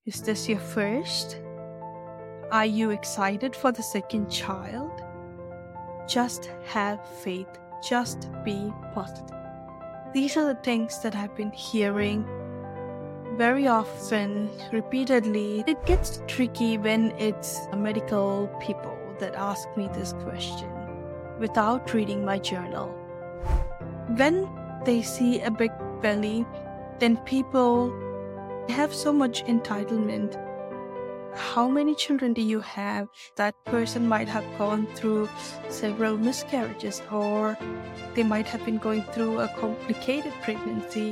Is this your first? Are you excited for the second child? Just have faith. Just be positive. These are the things that I've been hearing very often, repeatedly. It gets tricky when it's medical people that ask me this question without reading my journal. When they see a big belly, then people have so much entitlement. How many children do you have? That person might have gone through several miscarriages, or they might have been going through a complicated pregnancy.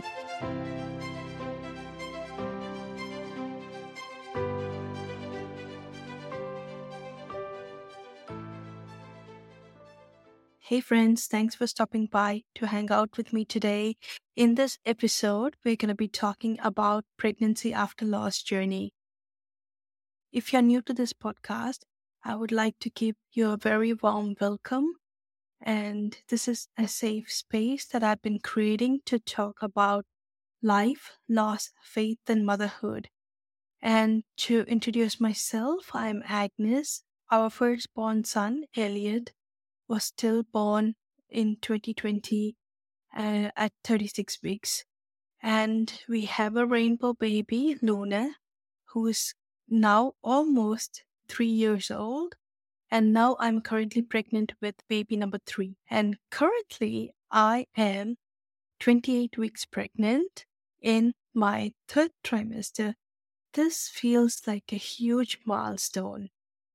Hey friends, thanks for stopping by to hang out with me today. In this episode, we're going to be talking about pregnancy after loss journey. If you're new to this podcast, I would like to give you a very warm welcome. And this is a safe space that I've been creating to talk about life, loss, faith, and motherhood. And to introduce myself, I'm Agnes. Our firstborn son, Elliot, was still born in 2020 at 36 weeks. And we have a rainbow baby, Luna, who is now almost 3 years old. And now I'm currently pregnant with baby number 3. And currently I am 28 weeks pregnant in my third trimester. This feels like a huge milestone.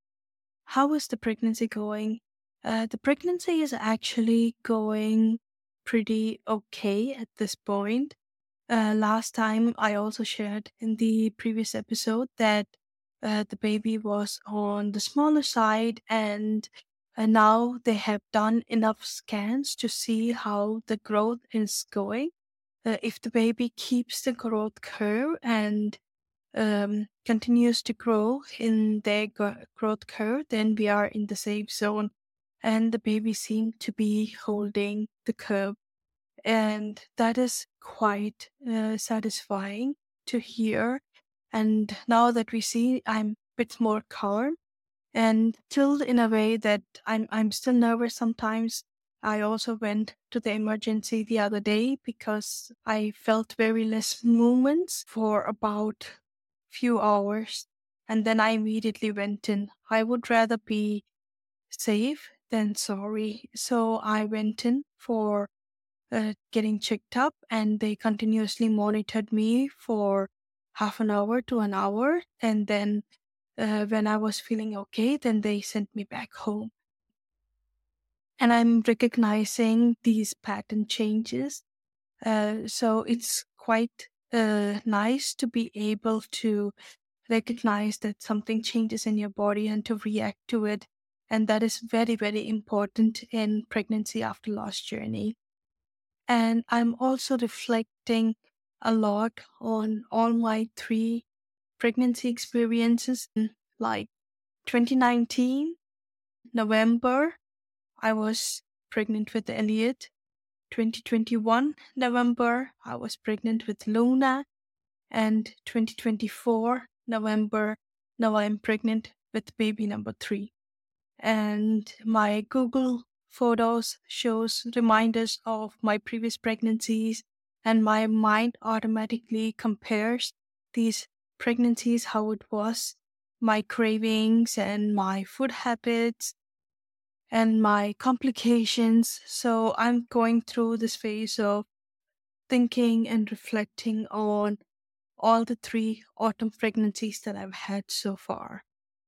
How is the pregnancy going? The pregnancy is actually going pretty okay at this point. Last time I also shared in the previous episode that the baby was on the smaller side, and now they have done enough scans to see how the growth is going. If the baby keeps the growth curve and continues to grow in their growth curve, then we are in the safe zone. And the baby seemed to be holding the curve. And that is quite satisfying to hear. And now that we see, I'm a bit more calm and chilled in a way that I'm still nervous sometimes. I also went to the emergency the other day because I felt very less movements for about few hours, and then I immediately went in. I would rather be safe than sorry, so I went in for getting checked up, and they continuously monitored me for half an hour to an hour, and then when I was feeling okay, then they sent me back home. And I'm recognizing these pattern changes. So it's quite nice to be able to recognize that something changes in your body and to react to it. And that is very, very important in pregnancy after loss journey. And I'm also reflecting a lot on all my 3 pregnancy experiences. Like 2019, November, I was pregnant with Elliot. 2021, November, I was pregnant with Luna. And 2024, November, now I'm pregnant with baby number 3. And my Google Photos shows reminders of my previous pregnancies, and my mind automatically compares these pregnancies, how it was, my cravings and my food habits and my complications. So I'm going through this phase of thinking and reflecting on all the 3 autumn pregnancies that I've had so far.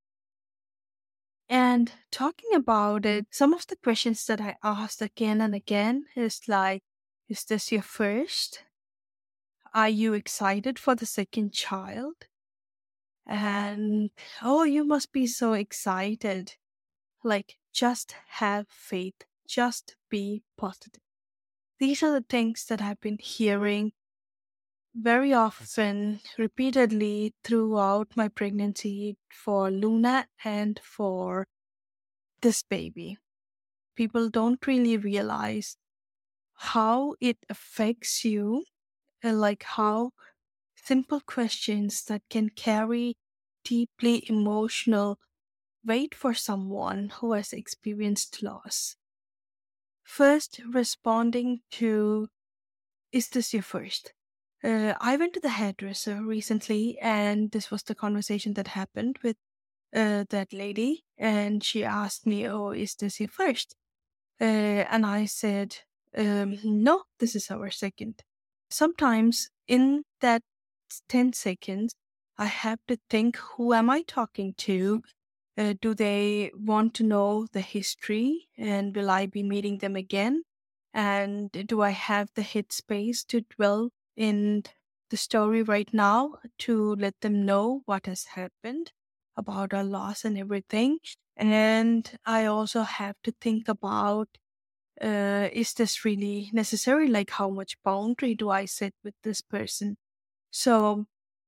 And talking about it, some of the questions that I asked again and again is like, is this your first? Are you excited for the second child? And oh, you must be so excited. Like, just have faith, just be positive. These are the things that I've been hearing very often, repeatedly throughout my pregnancy for Luna and for this baby. People don't really realize how it affects you, like how simple questions that can carry deeply emotional weight for someone who has experienced loss. First, responding to, is this your first? I went to the hairdresser recently, and this was the conversation that happened with that lady. And she asked me, oh, is this your first? And I said, no, this is our second. Sometimes in that 10 seconds, I have to think, who am I talking to? Do they want to know the history? And will I be meeting them again? And do I have the headspace to dwell in the story right now to let them know what has happened about our loss and everything? And I also have to think about, is this really necessary? Like, how much boundary do I set with this person? So,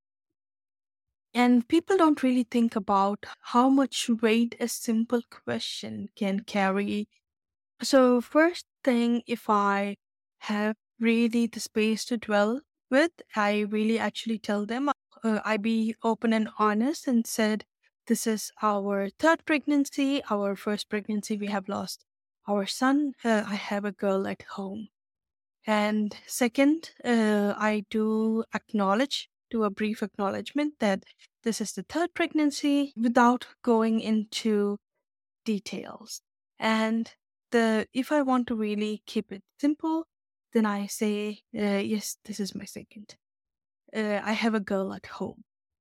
and people don't really think about how much weight a simple question can carry. So, first thing, if I have really the space to dwell with, I really actually tell them, I be open and honest and said, this is our third pregnancy. Our first pregnancy, we have lost our son. I have a girl at home. And second, I do acknowledge, do a brief acknowledgement that this is the third pregnancy without going into details. And if I want to really keep it simple, then I say, yes, this is my second. I have a girl at home.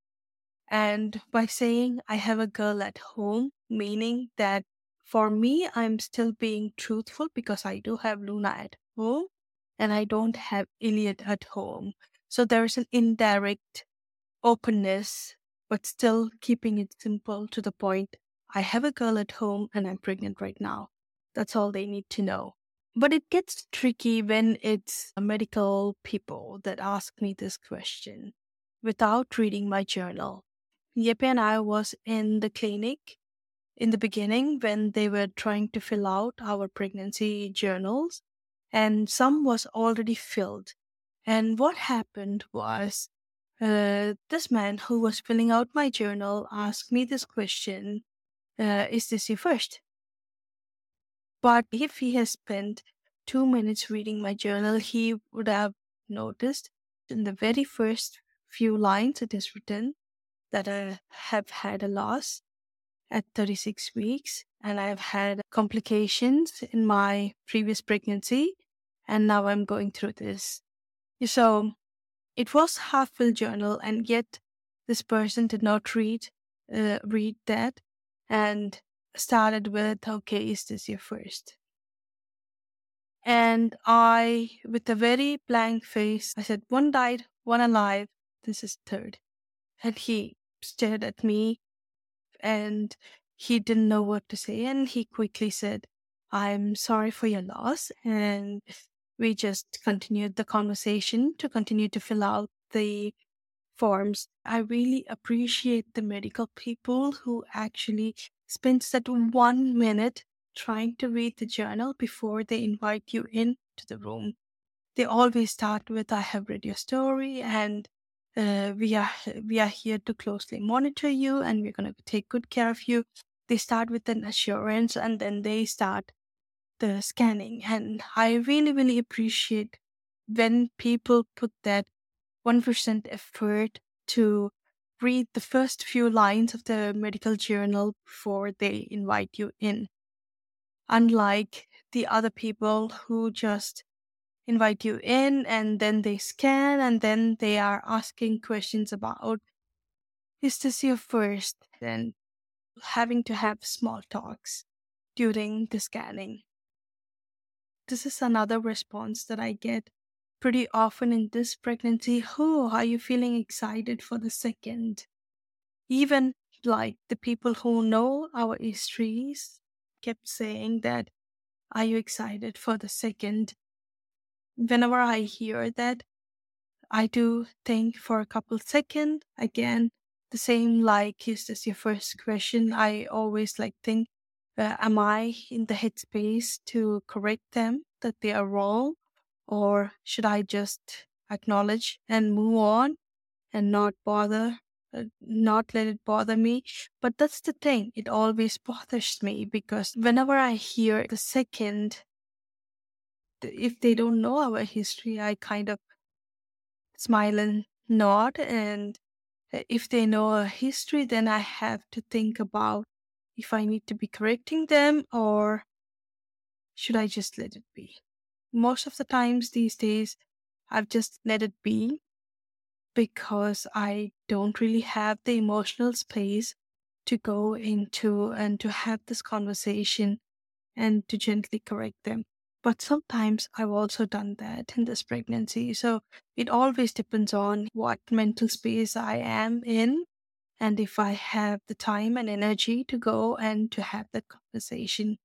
And by saying I have a girl at home, meaning that for me, I'm still being truthful because I do have Luna at home and I don't have Iliad at home. So there's an indirect openness, but still keeping it simple to the point. I have a girl at home and I'm pregnant right now. That's all they need to know. But it gets tricky when it's medical people that ask me this question without reading my journal. Yepe and I was in the clinic in the beginning when they were trying to fill out our pregnancy journals, and some was already filled. And what happened was, this man who was filling out my journal asked me this question, is this your first? But if he has spent 2 minutes reading my journal, he would have noticed in the very first few lines it is written that I have had a loss at 36 weeks and I've had complications in my previous pregnancy, and now I'm going through this. So it was half-filled journal, and yet this person did not read that and started with, okay, is this your first? And I, with a very blank face, I said, one died, one alive, this is third. And he stared at me and he didn't know what to say. And he quickly said, I'm sorry for your loss. And we just continued the conversation to continue to fill out the forms. I really appreciate the medical people who actually spends that 1 minute trying to read the journal before they invite you into the room. They always start with, I have read your story and we are here to closely monitor you and we're going to take good care of you. They start with an assurance and then they start the scanning. And I really, really appreciate when people put that 1% effort to read the first few lines of the medical journal before they invite you in. Unlike the other people who just invite you in and then they scan and then they are asking questions about, is this your first? Then having to have small talks during the scanning. This is another response that I get pretty often in this pregnancy. Oh, are you feeling excited for the second? Even like the people who know our histories kept saying that, are you excited for the second? Whenever I hear that, I do think for a couple seconds. Again, the same like, is this your first question? I always like think, am I in the headspace to correct them that they are wrong? Or should I just acknowledge and move on and not let it bother me. But that's the thing, it always bothers me because whenever I hear the second, if they don't know our history, I kind of smile and nod. And if they know our history, then I have to think about if I need to be correcting them or should I just let it be. Most of the times these days, I've just let it be because I don't really have the emotional space to go into and to have this conversation and to gently correct them. But sometimes I've also done that in this pregnancy. So it always depends on what mental space I am in and if I have the time and energy to go and to have that conversation.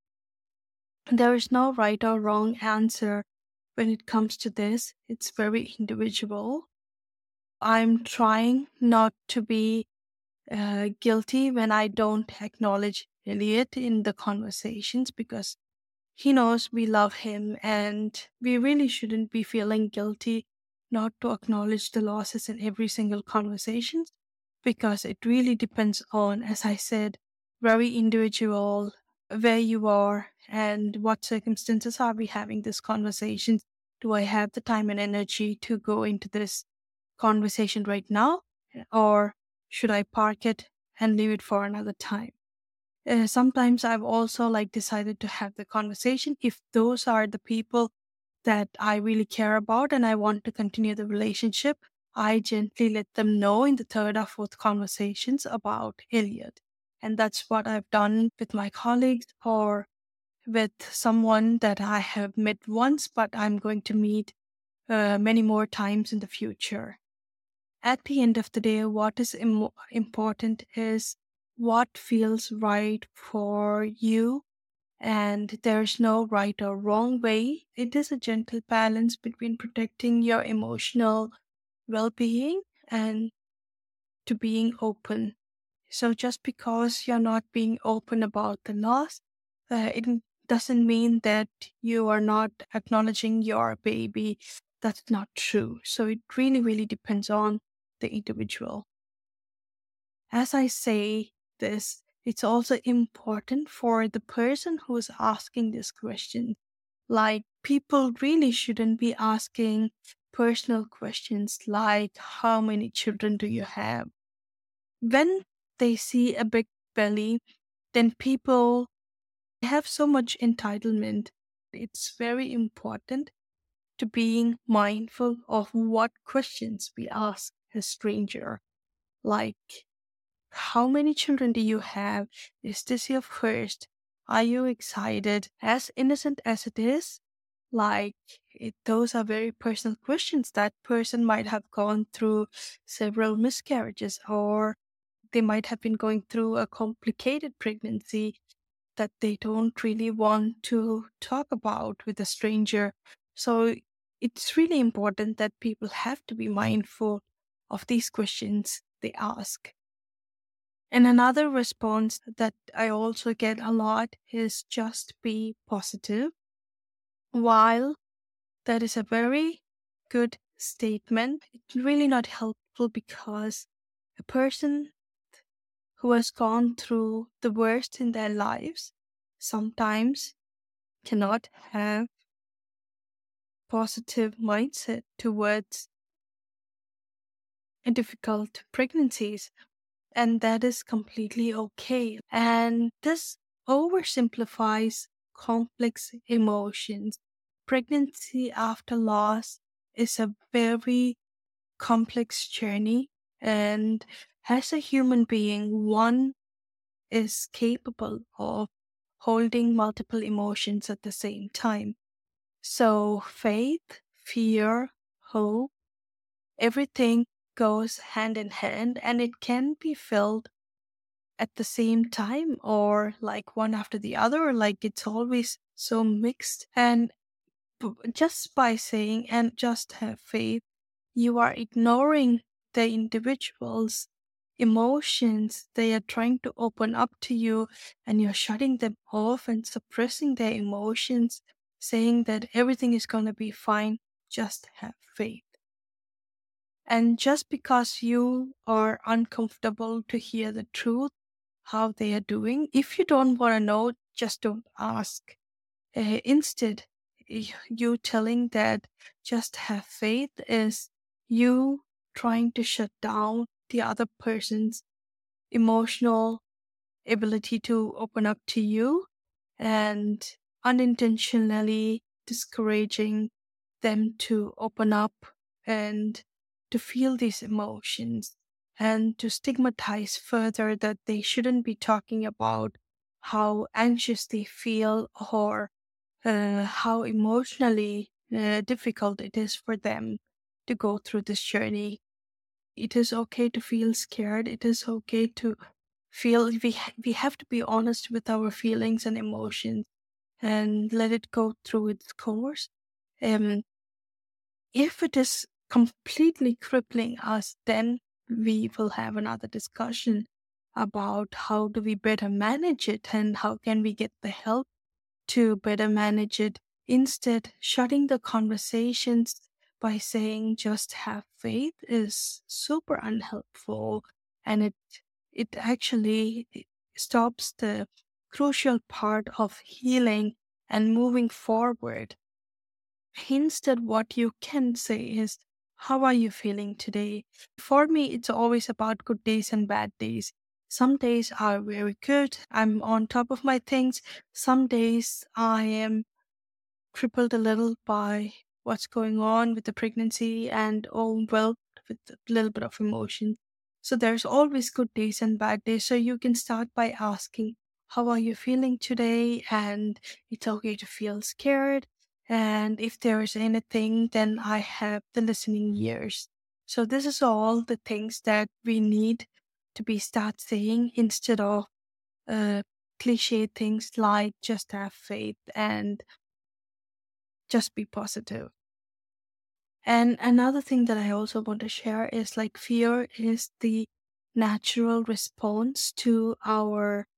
There is no right or wrong answer when it comes to this, it's very individual. I'm trying not to be guilty when I don't acknowledge Elliot in the conversations because he knows we love him and we really shouldn't be feeling guilty not to acknowledge the losses in every single conversation because it really depends on, as I said, very individual, where you are and what circumstances are we having this conversation. Do I have the time and energy to go into this conversation right now, or should I park it and leave it for another time? Sometimes I've also decided to have the conversation if those are the people that I really care about and I want to continue the relationship. I gently let them know in the third or fourth conversations about Elliot. And that's what I've done with my colleagues or with someone that I have met once, but I'm going to meet many more times in the future. At the end of the day, what is important is what feels right for you. And there's no right or wrong way. It is a gentle balance between protecting your emotional well being and to being open. So just because you're not being open about the loss, it doesn't mean that you are not acknowledging your baby. That's not true. So it really, really depends on the individual. As I say this, it's also important for the person who's asking this question. People really shouldn't be asking personal questions like, how many children do you have? When they see a big belly, then people have so much entitlement. It's very important to being mindful of what questions we ask a stranger. Like, how many children do you have? Is this your first? Are you excited? As innocent as it is, those are very personal questions. That person might have gone through several miscarriages or they might have been going through a complicated pregnancy that they don't really want to talk about with a stranger. So it's really important that people have to be mindful of these questions they ask. And another response that I also get a lot is just be positive. While that is a very good statement, it's really not helpful because a person who has gone through the worst in their lives sometimes cannot have positive mindset towards difficult pregnancies, and that is completely okay. And this oversimplifies complex emotions. Pregnancy after loss is a very complex journey, and as a human being, one is capable of holding multiple emotions at the same time. So, faith, fear, hope, everything goes hand in hand and it can be felt at the same time or one after the other, it's always so mixed. And just by saying and just have faith, you are ignoring the individual's emotions. They are trying to open up to you and you're shutting them off and suppressing their emotions, saying that everything is going to be fine. Just have faith. And just because you are uncomfortable to hear the truth, how they are doing, if you don't want to know, just don't ask. Instead, you telling that just have faith is you trying to shut down the other person's emotional ability to open up to you and unintentionally discouraging them to open up and to feel these emotions and to stigmatize further that they shouldn't be talking about how anxious they feel or how emotionally difficult it is for them to go through this journey. It is okay to feel scared. It is okay to feel we have to be honest with our feelings and emotions and let it go through its course. Um, if it is completely crippling us, then we will have another discussion about how do we better manage it and how can we get the help to better manage it. Instead, shutting the conversations by saying just have faith is super unhelpful, and it actually stops the crucial part of healing and moving forward. Instead, what you can say is, how are you feeling today? For me, it's always about good days and bad days. Some days are very good. I'm on top of my things. Some days I am crippled a little by what's going on with the pregnancy and overwhelmed with a little bit of emotion. So there's always good days and bad days. So you can start by asking, how are you feeling today? And it's okay to feel scared. And if there is anything, then I have the listening ears. So this is all the things that we need to be start saying instead of uh, cliche things like just have faith and just be positive. And another thing that I also want to share is like fear is the natural response to our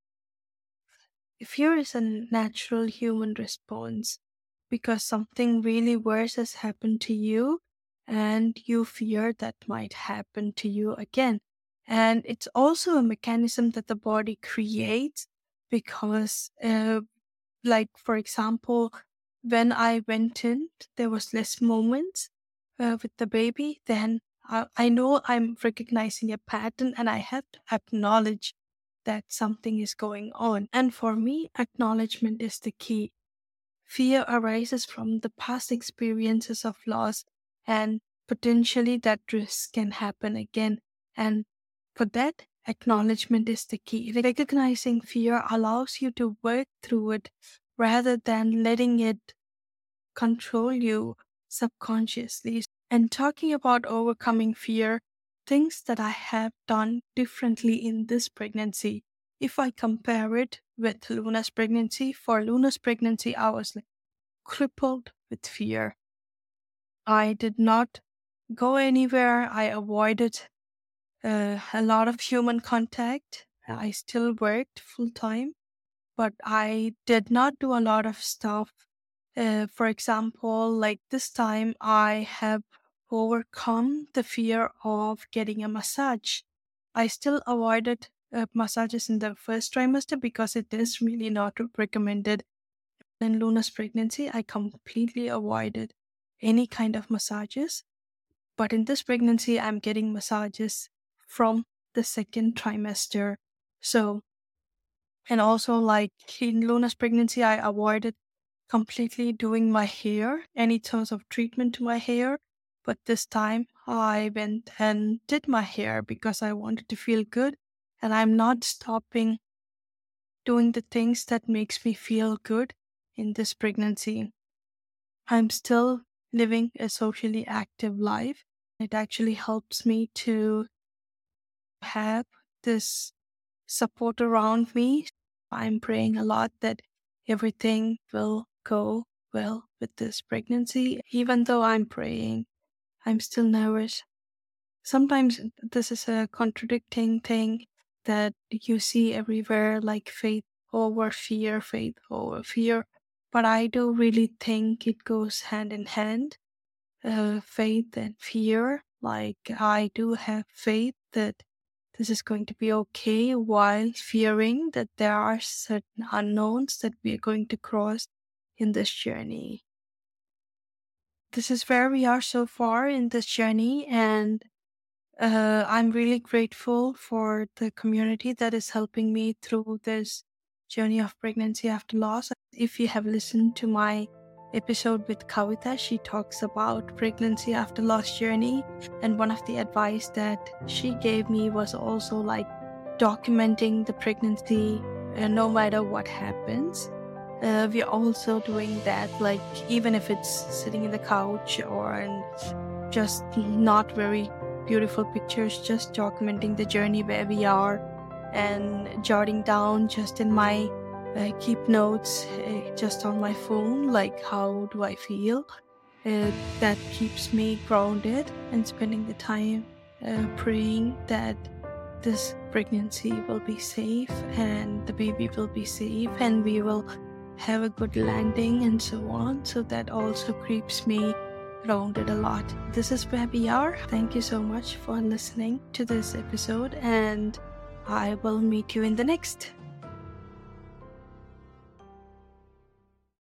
fear is a natural human response because something really worse has happened to you and you fear that might happen to you again. And it's also a mechanism that the body creates because like for example, when I went in, there was less moments with the baby. Then I know I'm recognizing a pattern, and I have to acknowledge that something is going on. And for me, acknowledgement is the key. Fear arises from the past experiences of loss, and potentially that risk can happen again. And for that, acknowledgement is the key. Recognizing fear allows you to work through it rather than letting it control you subconsciously. And talking about overcoming fear, things that I have done differently in this pregnancy. If I compare it with Luna's pregnancy, for Luna's pregnancy, I was like crippled with fear. I did not go anywhere. I avoided a lot of human contact. I still worked full time, but I did not do a lot of stuff. For example, like this time, I have overcome the fear of getting a massage. I still avoided massages in the first trimester because it is really not recommended. In Luna's pregnancy, I completely avoided any kind of massages. But in this pregnancy, I'm getting massages from the second trimester. So, and also like in Luna's pregnancy, I avoided completely doing my hair, any sorts of treatment to my hair. But this time I went and did my hair because I wanted to feel good. And I'm not stopping doing the things that makes me feel good in this pregnancy. I'm still living a socially active life. It actually helps me to have this support around me. I'm praying a lot that everything will go well with this pregnancy. Even though I'm praying, I'm still nervous. Sometimes this is a contradicting thing that you see everywhere, like faith over fear. But I do really think it goes hand in hand, faith and fear. Like, I do have faith that this is going to be okay, while fearing that there are certain unknowns that we are going to cross in this journey. This is where we are so far in this journey, and I'm really grateful for the community that is helping me through this journey of pregnancy after loss. If you have listened to my episode with Kavita, she talks about pregnancy after loss journey, and one of the advice that she gave me was also like documenting the pregnancy, no matter what happens. We're also doing that, like even if it's sitting in the couch or just not very beautiful pictures, just documenting the journey where we are and jotting down just in my keep notes just on my phone, like how do I feel. That keeps me grounded, and spending the time praying that this pregnancy will be safe and the baby will be safe and we will have a good landing and so on. So that also keeps me grounded a lot. This is where we are. Thank you so much for listening to this episode, and I will meet you in the next.